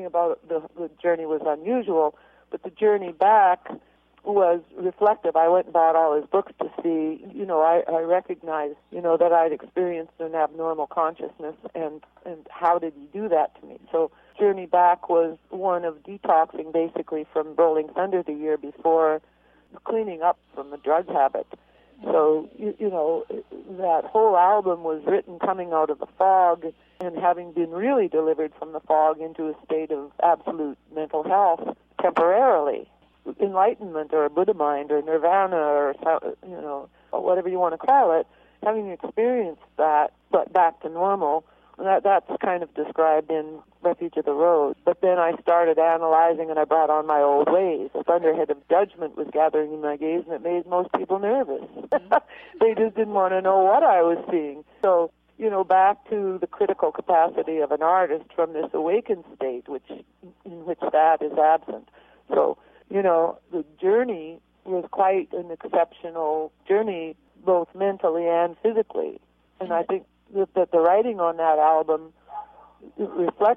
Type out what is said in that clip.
about the journey was unusual, but the journey back was reflective. I went and bought all his books to see, I recognized, that I'd experienced an abnormal consciousness, and how did he do that to me? So Journey Back was one of detoxing basically from Rolling Thunder the year before, cleaning up from the drug habit. So, that whole album was written coming out of the fog and having been really delivered from the fog into a state of absolute mental health temporarily. Enlightenment or Buddha mind or nirvana or, whatever you want to call it, having experienced that, but back to normal, that's kind of described in Refuge of the Road. But then I started analyzing and I brought on my old ways. A thunderhead of judgment was gathering in my gaze, and it made most people nervous. They just didn't want to know what I was seeing. So, back to the critical capacity of an artist from this awakened state, in which that is absent. So, the journey was quite an exceptional journey, both mentally and physically. And I think that the writing on that album reflects